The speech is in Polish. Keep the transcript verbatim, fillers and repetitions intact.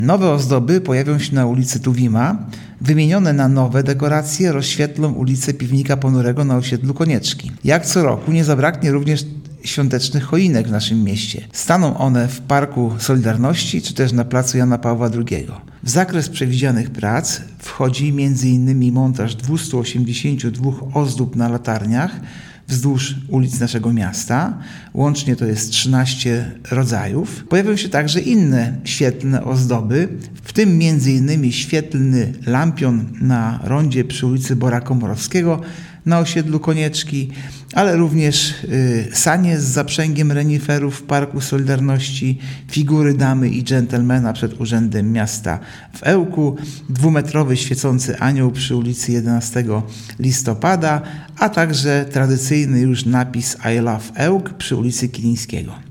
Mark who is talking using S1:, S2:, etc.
S1: Nowe ozdoby pojawią się na ulicy Tuwima. Wymienione na nowe dekoracje rozświetlą ulicę Piwnika Ponurego na osiedlu Konieczki. Jak co roku nie zabraknie również świątecznych choinek w naszym mieście. Staną one w Parku Solidarności czy też na placu Jana Pawła drugiego. W zakres przewidzianych prac wchodzi między innymi montaż dwieście osiemdziesiąt dwa ozdób na latarniach wzdłuż ulic naszego miasta. Łącznie to jest trzynaście rodzajów. Pojawią się także inne świetlne ozdoby, w tym między innymi świetlny lampion na rondzie przy ulicy Bora Komorowskiego na osiedlu Konieczki, ale również y, sanie z zaprzęgiem reniferów w Parku Solidarności, figury damy i dżentelmena przed Urzędem Miasta w Ełku, dwumetrowy świecący anioł przy ulicy jedenastego listopada, a także tradycyjny już napis I Love Ełk przy ulicy Kilińskiego.